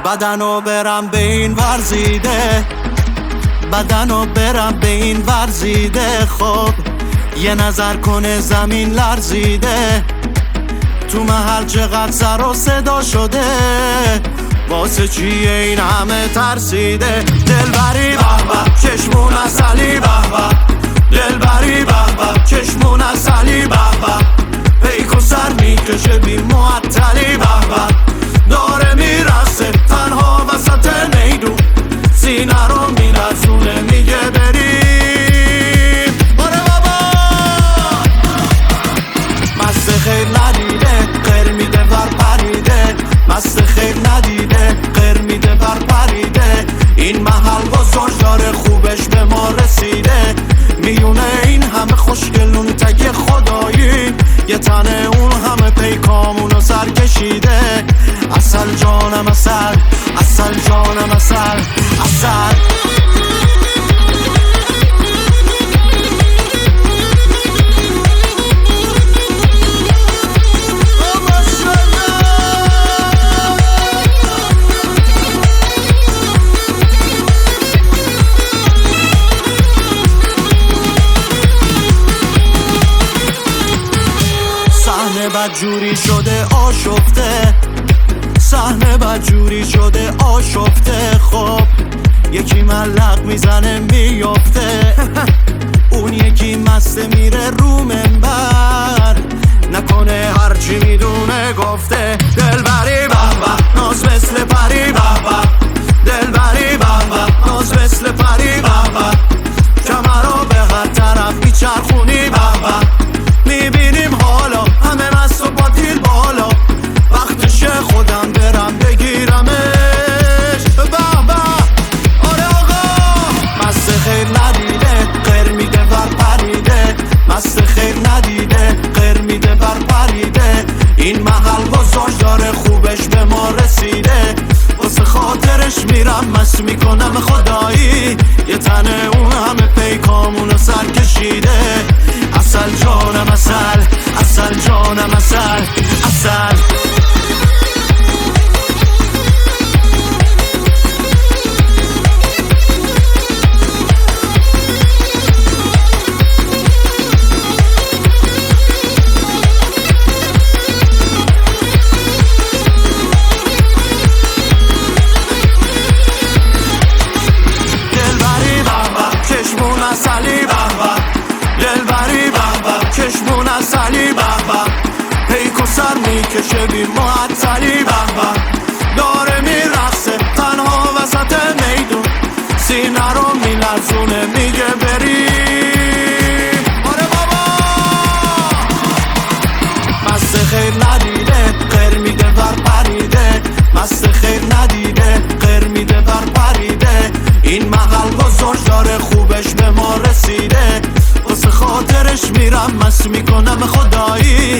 بدنو برم به این ورزیده، بدنو برم به این ورزیده. خب یه نظر کنه زمین لرزیده، تو محل چقدر سر و صدا شده، واسه چیه این همه ترسیده؟ دلبری به به چشمون اصلی، به به دلبری به به چشمون اصلی، به به پیک و سر میکشه بی معطلی، به به داره میرسه تنها وسط میدون، سینه رو میرسونه میگه بریم. آره بابا مست خیر ندیده غیر میده ور پریده، مست خیر ندیده غیر میده ور پریده. این محل بزرگ داره خوبش به ما رسیده، میونه این همه خوشگلون تک خدایی، یه تنه اون همه پیکامونو سر کشیده. اصل جانم اصل، اصل جانم اصل، اصل صحنه بدجوری شده آشفته، صحنه بدجوری شده آشفته. خب یکی ملق میزنه میفته، اون یکی مسته میره رو منبر، نکنه هرچی میدونه گفته. دلبری به به ناز مثل پری، به به دلبری به به ناز مثل پری، به به کمرو به هر طرف میچرخونی، به به میبینیم حالا همه مست و باطیل بالا، وقتشه خودم برم بگیرمش. به به آره آقا مست خیر ندیده غیر میده ور پریده، مست خیر ندیده غیر میده ور پریده. این محل بزرگ داره خوبش به ما رسیده، واسه خاطرش میرم مست میکنم خدایی، یه تنه اون همه پیکامونو سر کشیده. اصل جانم اصل، اصل جانم اصل، اصل چشمون اصلی، به به پیک و سر میکشه بی معطلی، به به داره میرقصه تنها وسط میدون، سینه رو میلرزونه میگه بریم. آره بابا مست خیر ندیده غیر میده ور پریده، مست خیر ندیده غیر میده ور پریده. این محل بزرگ داره خوبش به ما رسیده، واسه خاطرش میرم مست میکنم خدایی،